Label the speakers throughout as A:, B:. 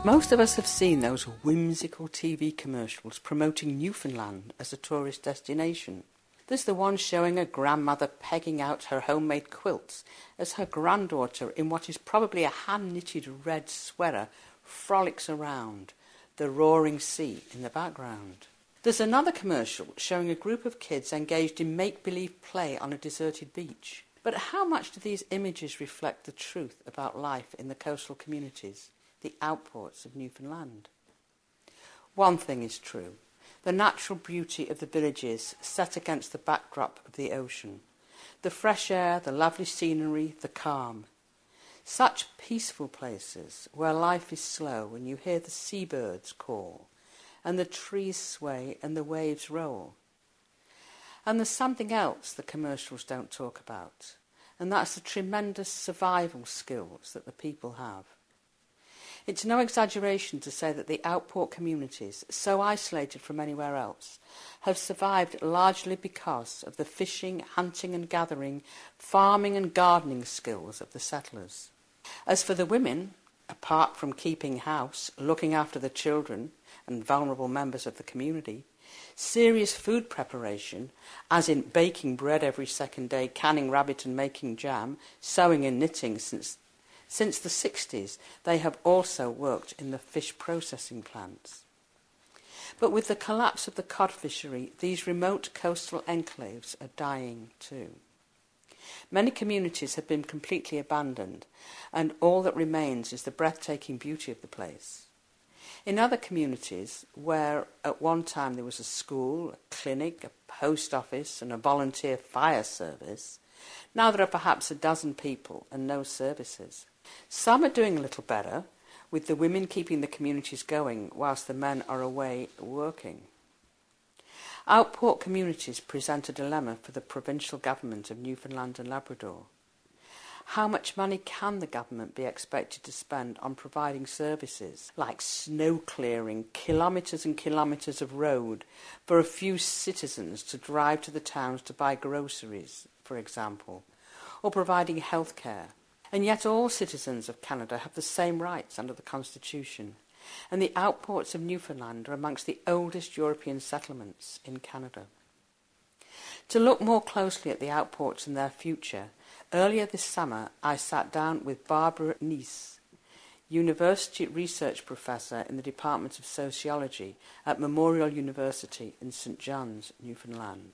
A: Most of us have seen those whimsical TV commercials promoting Newfoundland as a tourist destination. There's the one showing a grandmother pegging out her homemade quilts as her granddaughter, in what is probably a hand-knitted red sweater, frolics around, the roaring sea in the background. There's another commercial showing a group of kids engaged in make-believe play on a deserted beach. But how much do these images reflect the truth about life in the coastal communities, the outports of Newfoundland? One thing is true: the natural beauty of the villages set against the backdrop of the ocean. The fresh air, the lovely scenery, the calm. Such peaceful places where life is slow and you hear the seabirds call and the trees sway and the waves roll. And there's something else the commercials don't talk about, and that's the tremendous survival skills that the people have. It's no exaggeration to say that the outport communities, so isolated from anywhere else, have survived largely because of the fishing, hunting and gathering, farming and gardening skills of the settlers. As for the women, apart from keeping house, looking after the children and vulnerable members of the community, serious food preparation, as in baking bread every second day, canning rabbit and making jam, sewing and knitting since the 60s, they have also worked in the fish processing plants. But with the collapse of the cod fishery, these remote coastal enclaves are dying too. Many communities have been completely abandoned, and all that remains is the breathtaking beauty of the place. In other communities, where at one time there was a school, a clinic, a post office and a volunteer fire service, now there are perhaps a dozen people and no services. Some are doing a little better, with the women keeping the communities going whilst the men are away working. Outport communities present a dilemma for the provincial government of Newfoundland and Labrador. How much money can the government be expected to spend on providing services like snow clearing, kilometres and kilometres of road for a few citizens to drive to the towns to buy groceries, for example, or providing health care? And yet all citizens of Canada have the same rights under the Constitution, and the outports of Newfoundland are amongst the oldest European settlements in Canada. To look more closely at the outports and their future, earlier this summer I sat down with Barbara Neese, University Research Professor in the Department of Sociology at Memorial University in St John's, Newfoundland.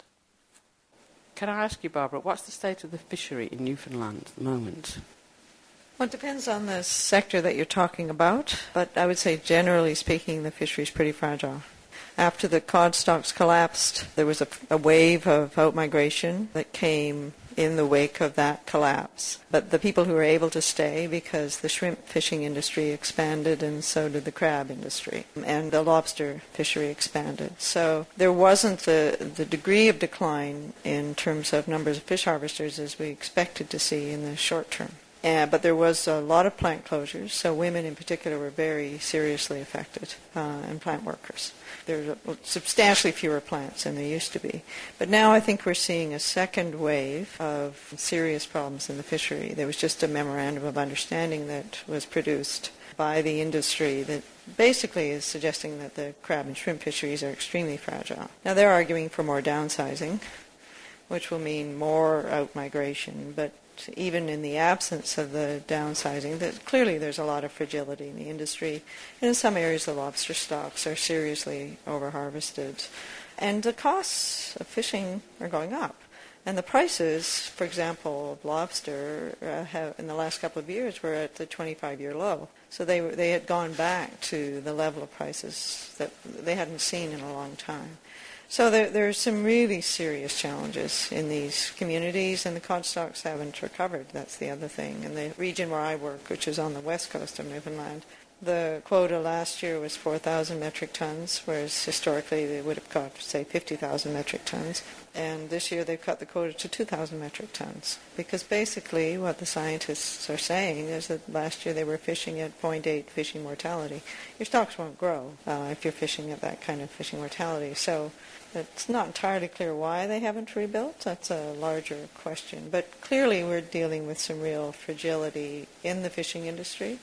A: Can I ask you, Barbara, what's the state of the fishery in Newfoundland at the moment?
B: Well, it depends on the sector that you're talking about, but I would say generally speaking the fishery is pretty fragile. After the cod stocks collapsed, there was a wave of outmigration that came in the wake of that collapse. But the people who were able to stay, because the shrimp fishing industry expanded and so did the crab industry, and the lobster fishery expanded. So there wasn't the degree of decline in terms of numbers of fish harvesters as we expected to see in the short term. But there was a lot of plant closures, so women in particular were very seriously affected, and plant workers. There are substantially fewer plants than there used to be. But now I think we're seeing a second wave of serious problems in the fishery. There was just a memorandum of understanding that was produced by the industry that basically is suggesting that the crab and shrimp fisheries are extremely fragile. Now they're arguing for more downsizing, which will mean more outmigration, but even in the absence of the downsizing, clearly there's a lot of fragility in the industry. And in some areas the lobster stocks are seriously overharvested. And the costs of fishing are going up. And the prices, for example, of lobster in the last couple of years were at the 25-year low. So they had gone back to the level of prices that they hadn't seen in a long time. So there are some really serious challenges in these communities, and the cod stocks haven't recovered. That's the other thing. In the region where I work, which is on the west coast of Newfoundland, the quota last year was 4,000 metric tons, whereas historically they would have caught, say, 50,000 metric tons. And this year they've cut the quota to 2,000 metric tons. Because basically what the scientists are saying is that last year they were fishing at 0.8 fishing mortality. Your stocks won't grow if you're fishing at that kind of fishing mortality. So it's not entirely clear why they haven't rebuilt. That's a larger question. But clearly we're dealing with some real fragility in the fishing industry.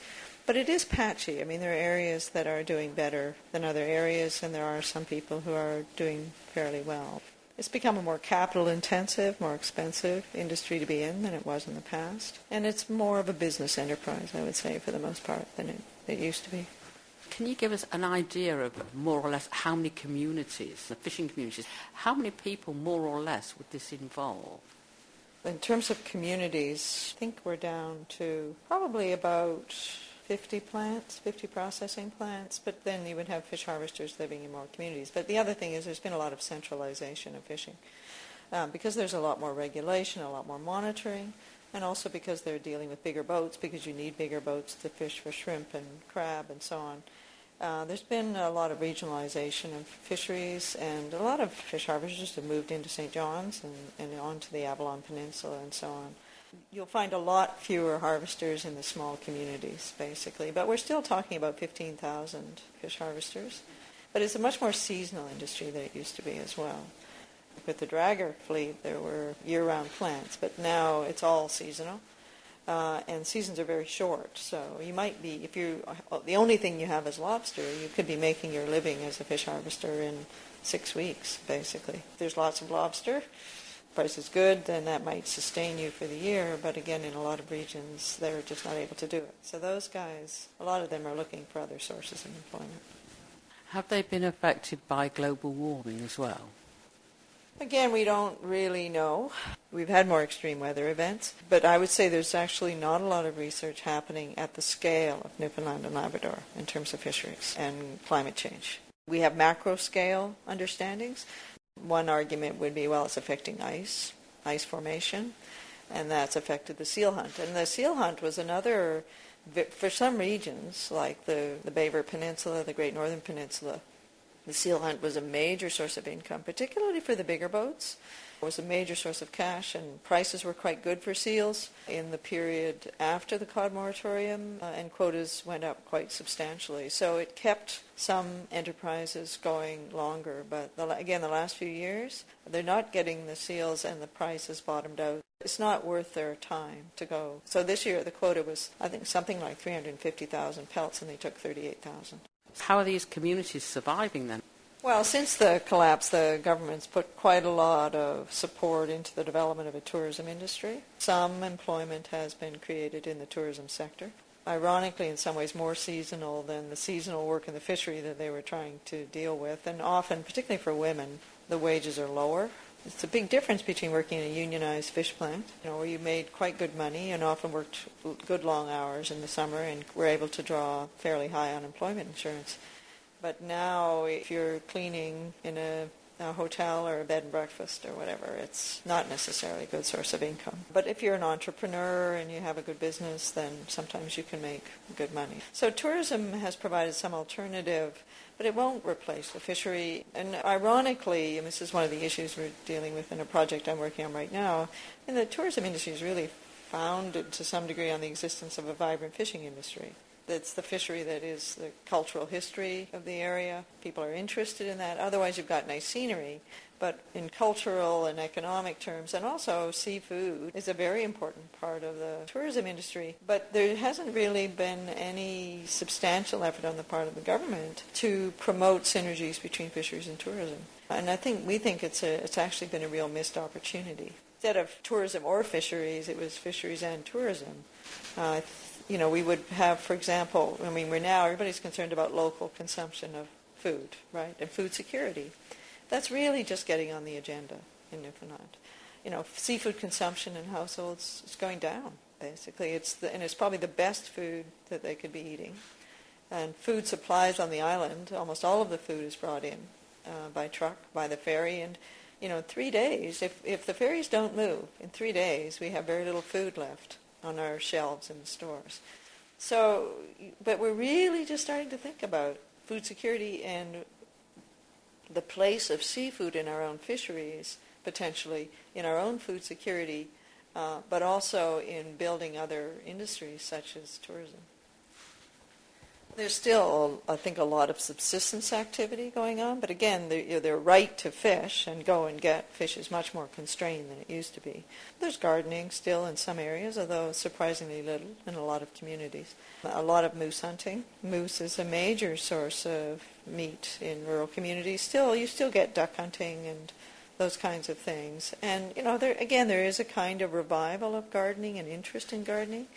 B: But it is patchy. I mean, there are areas that are doing better than other areas, and there are some people who are doing fairly well. It's become a more capital-intensive, more expensive industry to be in than it was in the past. And it's more of a business enterprise, I would say, for the most part, than it used to be.
A: Can you give us an idea of more or less how many communities, the fishing communities, how many people more or less would this involve?
B: In terms of communities, I think we're down to probably about 50 plants, 50 processing plants, but then you would have fish harvesters living in more communities. But the other thing is there's been a lot of centralization of fishing because there's a lot more regulation, a lot more monitoring, and also because they're dealing with bigger boats, because you need bigger boats to fish for shrimp and crab and so on. There's been a lot of regionalization of fisheries, and a lot of fish harvesters have moved into St. John's and onto the Avalon Peninsula and so on. You'll find a lot fewer harvesters in the small communities, basically, but we're still talking about 15,000 fish harvesters. But it's a much more seasonal industry than it used to be as well. With the dragger fleet, there were year-round plants, but now it's all seasonal. And seasons are very short, so you might be, if the only thing you have is lobster, you could be making your living as a fish harvester in 6 weeks, basically. If there's lots of lobster, price is good, then that might sustain you for the year, but again, in a lot of regions, they're just not able to do it. So those guys, a lot of them are looking for other sources of employment.
A: Have they been affected by global warming as well?
B: Again, we don't really know. We've had more extreme weather events, but I would say there's actually not a lot of research happening at the scale of Newfoundland and Labrador in terms of fisheries and climate change. We have macro-scale understandings. One argument would be, well, it's affecting ice formation, and that's affected the seal hunt. And the seal hunt was another, for some regions, like the Baver Peninsula, the Great Northern Peninsula, the seal hunt was a major source of income, particularly for the bigger boats. It was a major source of cash, and prices were quite good for seals in the period after the cod moratorium, and quotas went up quite substantially. So it kept some enterprises going longer. But again, the last few years, they're not getting the seals, and the price has bottomed out. It's not worth their time to go. So this year the quota was, I think, something like 350,000 pelts, and they took 38,000.
A: How are these communities surviving then?
B: Well, since the collapse, the government's put quite a lot of support into the development of a tourism industry. Some employment has been created in the tourism sector. Ironically, in some ways more seasonal than the seasonal work in the fishery that they were trying to deal with. And often, particularly for women, the wages are lower. It's a big difference between working in a unionized fish plant, where you made quite good money and often worked good long hours in the summer and were able to draw fairly high unemployment insurance. But now, if you're cleaning in a hotel or a bed and breakfast or whatever, it's not necessarily a good source of income. But if you're an entrepreneur and you have a good business, then sometimes you can make good money. So tourism has provided some alternative, but it won't replace the fishery. And ironically, and this is one of the issues we're dealing with in a project I'm working on right now, and the tourism industry is really founded to some degree on the existence of a vibrant fishing industry. It's the fishery that is the cultural history of the area. People are interested in that. Otherwise, you've got nice scenery. But in cultural and economic terms, and also seafood is a very important part of the tourism industry. But there hasn't really been any substantial effort on the part of the government to promote synergies between fisheries and tourism. And we think it's actually been a real missed opportunity. Instead of tourism or fisheries, it was fisheries and tourism. We would have, for example, everybody's concerned about local consumption of food, right, and food security. That's really just getting on the agenda in Newfoundland. Seafood consumption in households is going down, basically. It's probably the best food that they could be eating. And food supplies on the island, almost all of the food is brought in by truck, by the ferry, and 3 days, if the ferries don't move, in 3 days we have very little food left on our shelves in the stores. So, but we're really just starting to think about food security and the place of seafood in our own fisheries, potentially, in our own food security, but also in building other industries such as tourism. There's still, I think, a lot of subsistence activity going on, but again, their right to fish and go and get fish is much more constrained than it used to be. There's gardening still in some areas, although surprisingly little in a lot of communities. A lot of moose hunting. Moose is a major source of meat in rural communities. Still, you still get duck hunting and those kinds of things. And, there is a kind of revival of gardening and interest in gardening.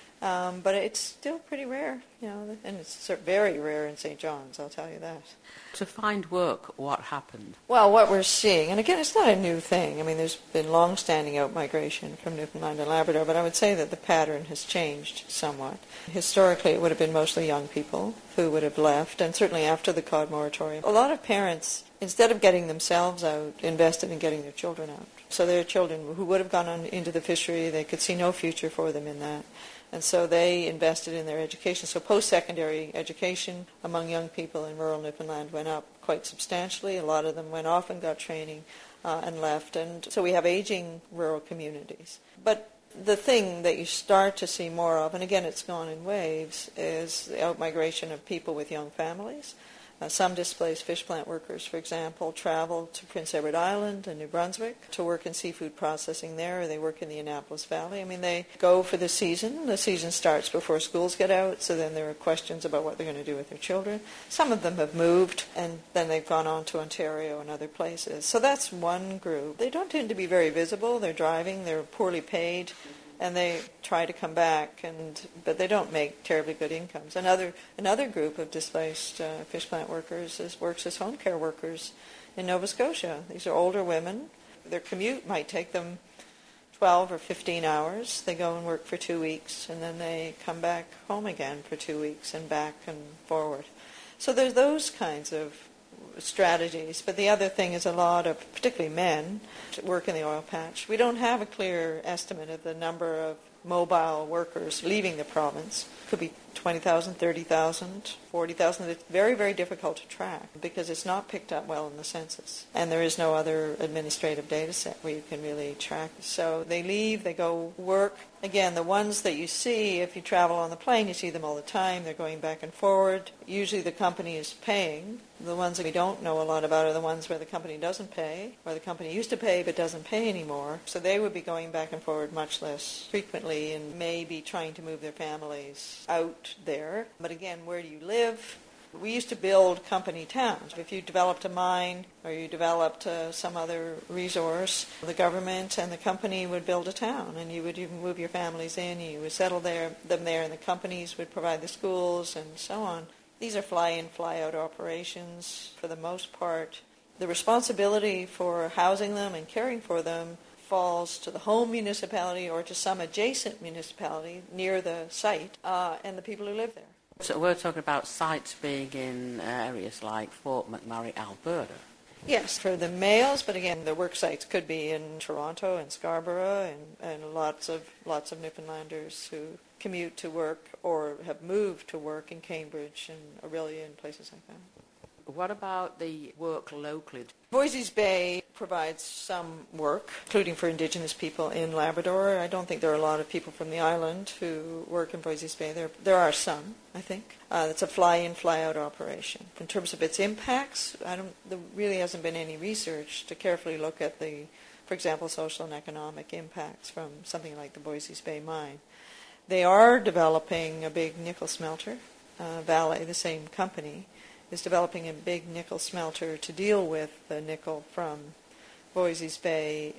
B: But it's still pretty rare, and it's very rare in St. John's, I'll tell you that.
A: To find work, what happened?
B: Well, what we're seeing, and again, it's not a new thing. I mean, there's been long-standing out-migration from Newfoundland and Labrador, but I would say that the pattern has changed somewhat. Historically, it would have been mostly young people who would have left, and certainly after the cod moratorium. A lot of parents, instead of getting themselves out, invested in getting their children out. So their children who would have gone on into the fishery, they could see no future for them in that. And so they invested in their education. So post-secondary education among young people in rural Newfoundland went up quite substantially. A lot of them went off and got training and left. And so we have aging rural communities. But the thing that you start to see more of, and again it's gone in waves, is the out-migration of people with young families. Some displaced fish plant workers, for example, travel to Prince Edward Island and New Brunswick to work in seafood processing there, or they work in the Annapolis Valley. I mean, they go for the season. The season starts before schools get out, so then there are questions about what they're going to do with their children. Some of them have moved, and then they've gone on to Ontario and other places. So that's one group. They don't tend to be very visible. They're driving. They're poorly paid. And they try to come back, but they don't make terribly good incomes. Another group of displaced fish plant workers works as home care workers in Nova Scotia. These are older women. Their commute might take them 12 or 15 hours. They go and work for 2 weeks, and then they come back home again for 2 weeks and back and forward. So there's those kinds of strategies. But the other thing is a lot of, particularly men, work in the oil patch. We don't have a clear estimate of the number of mobile workers leaving the province. Could be 20,000, 30,000, 40,000. It's very, very difficult to track because it's not picked up well in the census. And there is no other administrative data set where you can really track. So they leave, they go work. Again, the ones that you see, if you travel on the plane, you see them all the time. They're going back and forward. Usually the company is paying. The ones that we don't know a lot about are the ones where the company doesn't pay, or the company used to pay but doesn't pay anymore. So they would be going back and forward much less frequently and may be trying to move their families out there. But again, where do you live? We used to build company towns. If you developed a mine or you developed some other resource, the government and the company would build a town, and you would even move your families in, and you would settle them there, and the companies would provide the schools and so on. These are fly-in, fly-out operations for the most part. The responsibility for housing them and caring for them falls to the home municipality or to some adjacent municipality near the site and the people who live there.
A: So we're talking about sites being in areas like Fort McMurray, Alberta.
B: Yes, for the males, but again, the work sites could be in Toronto and Scarborough and lots of Newfoundlanders who commute to work or have moved to work in Cambridge and Orillia and places like that.
A: What about the work locally?
B: Voisey's Bay provides some work, including for Indigenous people in Labrador. I don't think there are a lot of people from the island who work in Voisey's Bay. There are some, I think. It's a fly-in, fly-out operation. In terms of its impacts, there really hasn't been any research to carefully look at the, for example, social and economic impacts from something like the Voisey's Bay mine. They are developing a big nickel smelter. Vale, the same company, is developing a big nickel smelter to deal with the nickel from Voisey's Bay.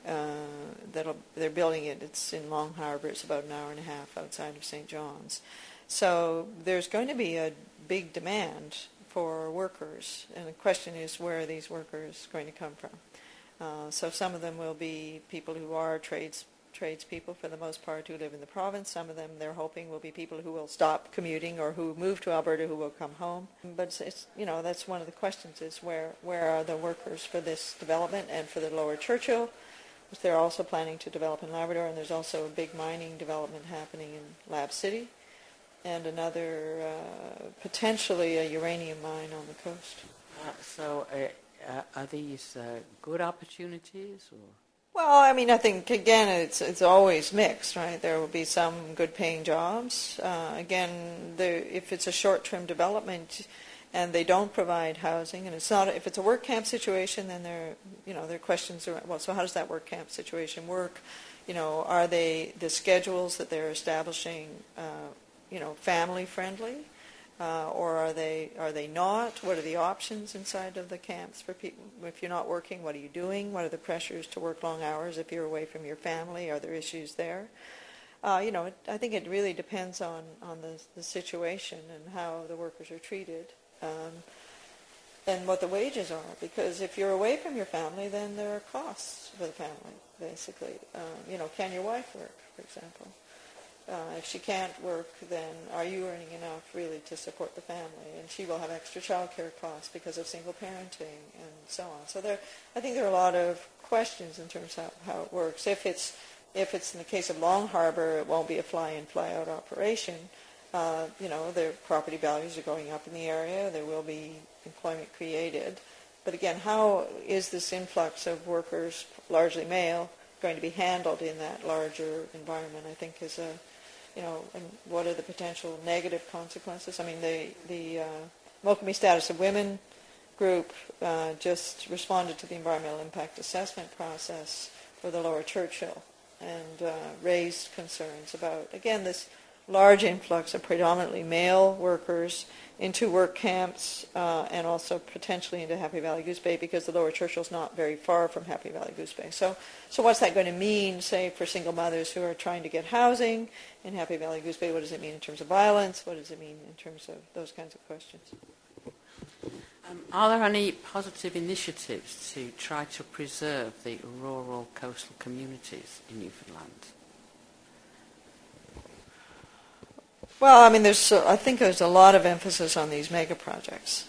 B: They're building it. It's in Long Harbour. It's about an hour and a half outside of St. John's. So there's going to be a big demand for workers, and the question is, where are these workers going to come from? So some of them will be people who are tradespeople for the most part who live in the province. Some of them, they're hoping, will be people who will stop commuting or who move to Alberta who will come home. But it's that's one of the questions is where are the workers for this development and for the Lower Churchill, which they're also planning to develop in Labrador, and there's also a big mining development happening in Lab City and another potentially a uranium mine on the coast.
A: So are these good opportunities? Or?
B: Well, I mean, I think, again, it's always mixed, right? There will be some good-paying jobs. Again, if it's a short-term development and they don't provide housing, and it's not, if it's a work camp situation, then there are questions around, well, so how does that work camp situation work? Are the schedules that they're establishing, family-friendly? Or are they not? What are the options inside of the camps for people? If you're not working, what are you doing? What are the pressures to work long hours if you're away from your family? Are there issues there? I think it really depends on the situation and how the workers are treated, and what the wages are. Because if you're away from your family, then there are costs for the family, basically. Can your wife work, for example? If she can't work, then are you earning enough really to support the family? And she will have extra child care costs because of single parenting and so on. So I think there are a lot of questions in terms of how it works. If it's in the case of Long Harbour, it won't be a fly-in, fly-out operation. Their property values are going up in the area. There will be employment created. But again, how is this influx of workers, largely male, going to be handled in that larger environment, I think is and what are the potential negative consequences? I mean, the Welcoming Status of Women group just responded to the environmental impact assessment process for the Lower Churchill and raised concerns about, again, this large influx of predominantly male workers into work camps and also potentially into Happy Valley Goose Bay, because the Lower Churchill's not very far from Happy Valley Goose Bay. So what's that going to mean, say, for single mothers who are trying to get housing in Happy Valley Goose Bay? What does it mean in terms of violence? What does it mean in terms of those kinds of questions?
A: Are there any positive initiatives to try to preserve the rural coastal communities in Newfoundland?
B: Well, I mean, I think there's a lot of emphasis on these mega projects.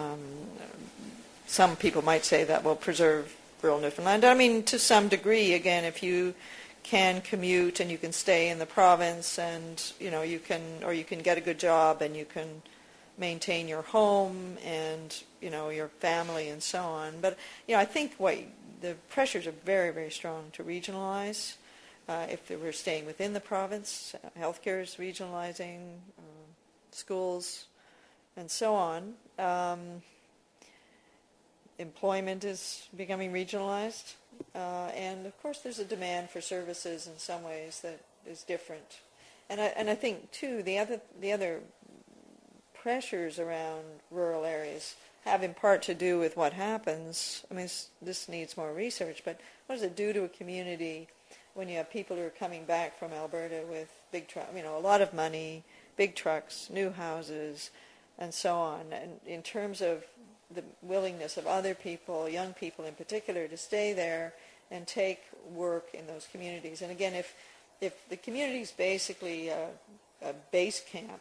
B: Some people might say that will preserve rural Newfoundland. I mean, to some degree, again, if you can commute and you can stay in the province, and you can get a good job and you can maintain your home and your family and so on. But I think the pressures are very, very strong to regionalize. If they were staying within the province, healthcare is regionalizing, schools, and so on. Employment is becoming regionalized, and of course, there's a demand for services in some ways that is different. And I think too, the other pressures around rural areas have in part to do with what happens. I mean, this needs more research, but what does it do to a community when you have people who are coming back from Alberta with big trucks, a lot of money, big trucks, new houses, and so on, and in terms of the willingness of other people, young people in particular, to stay there and take work in those communities. And again, if the community is basically a base camp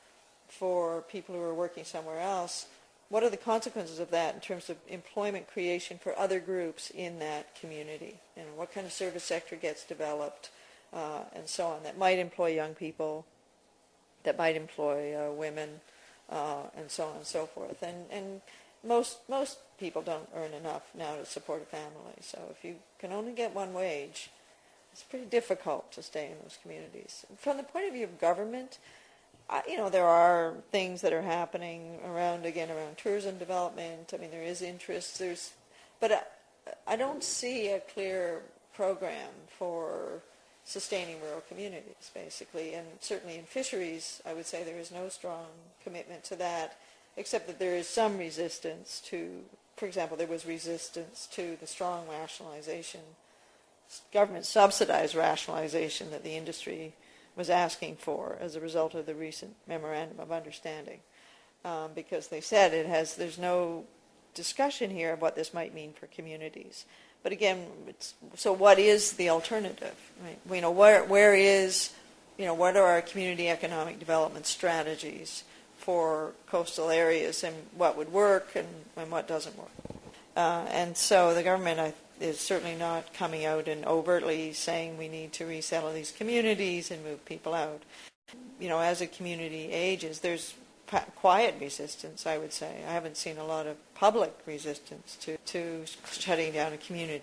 B: for people who are working somewhere else, what are the consequences of that in terms of employment creation for other groups in that community? What kind of service sector gets developed, and so on, that might employ young people, that might employ women, and so on and so forth. And most people don't earn enough now to support a family. So if you can only get one wage, it's pretty difficult to stay in those communities. From the point of view of government, there are things that are happening around tourism development. I mean, there is interest. But I don't see a clear program for sustaining rural communities, basically. And certainly in fisheries, I would say there is no strong commitment to that, except that there is some resistance to, for example, there was resistance to the strong rationalization, government subsidized rationalization that the industry was asking for as a result of the recent memorandum of understanding, because they said there's no discussion here of what this might mean for communities. But again, so what is the alternative? Right? Where is, what are our community economic development strategies for coastal areas, and what would work and what doesn't work? And so the government is certainly not coming out and overtly saying we need to resettle these communities and move people out. As a community ages, there's quiet resistance, I would say. I haven't seen a lot of public resistance to shutting down a community.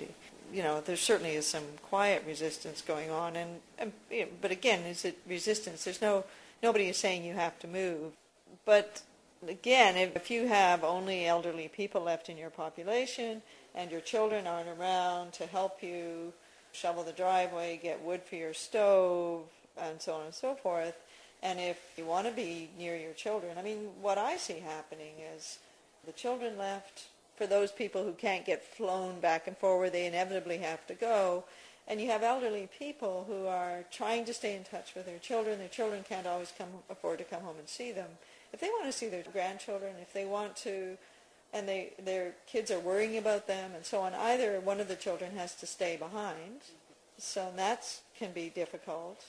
B: there certainly is some quiet resistance going on, but again, is it resistance? Nobody is saying you have to move, but again, if you have only elderly people left in your population and your children aren't around to help you shovel the driveway, get wood for your stove, and so on and so forth, and if you want to be near your children, what I see happening is the children left. For those people who can't get flown back and forward, they inevitably have to go. And you have elderly people who are trying to stay in touch with their children. Their children can't always afford to come home and see them. If they want to see their grandchildren, if they want to, and their kids are worrying about them and so on, either one of the children has to stay behind. So that can be difficult.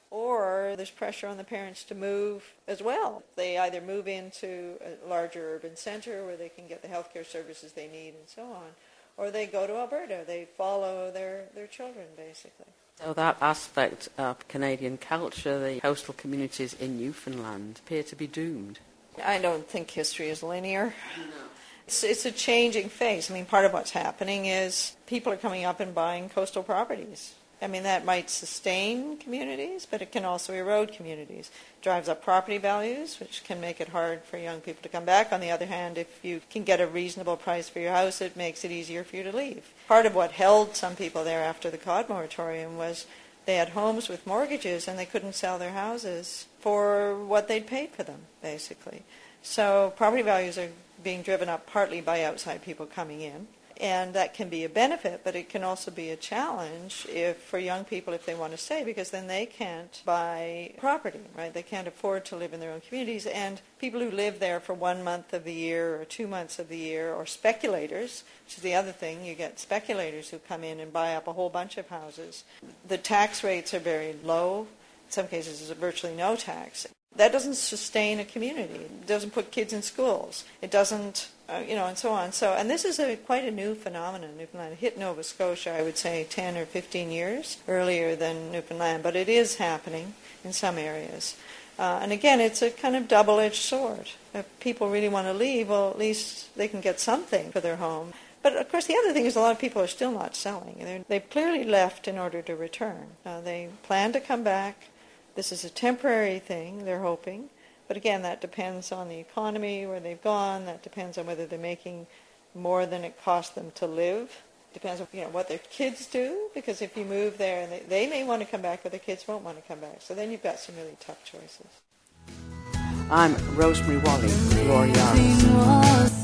B: Or there's pressure on the parents to move as well. They either move into a larger urban center where they can get the healthcare services they need and so on, or they go to Alberta. They follow their children, basically.
A: So that aspect of Canadian culture, the coastal communities in Newfoundland appear to be doomed.
B: I don't think history is linear. No. It's a changing phase. Part of what's happening is people are coming up and buying coastal properties. That might sustain communities, but it can also erode communities. It drives up property values, which can make it hard for young people to come back. On the other hand, if you can get a reasonable price for your house, it makes it easier for you to leave. Part of what held some people there after the COD moratorium was they had homes with mortgages and they couldn't sell their houses for what they'd paid for them, basically. So property values are being driven up partly by outside people coming in. And that can be a benefit, but it can also be a challenge for young people if they want to stay, because then they can't buy property, right? They can't afford to live in their own communities. And people who live there for 1 month of the year or 2 months of the year, or speculators, which is the other thing, you get speculators who come in and buy up a whole bunch of houses. The tax rates are very low. In some cases, there's virtually no tax. That doesn't sustain a community. It doesn't put kids in schools. It doesn't, and so on. And this is quite a new phenomenon. Newfoundland hit Nova Scotia, I would say, 10 or 15 years earlier than Newfoundland, but it is happening in some areas. And again, it's a kind of double-edged sword. If people really want to leave, well, at least they can get something for their home. But, of course, the other thing is a lot of people are still not selling. They've clearly left in order to return. They plan to come back. This is a temporary thing, they're hoping. But again, that depends on the economy, where they've gone. That depends on whether they're making more than it costs them to live. It depends on what their kids do, because if you move there, they may want to come back, but their kids won't want to come back. So then you've got some really tough choices.
A: I'm Rosemary Wally, Gloria.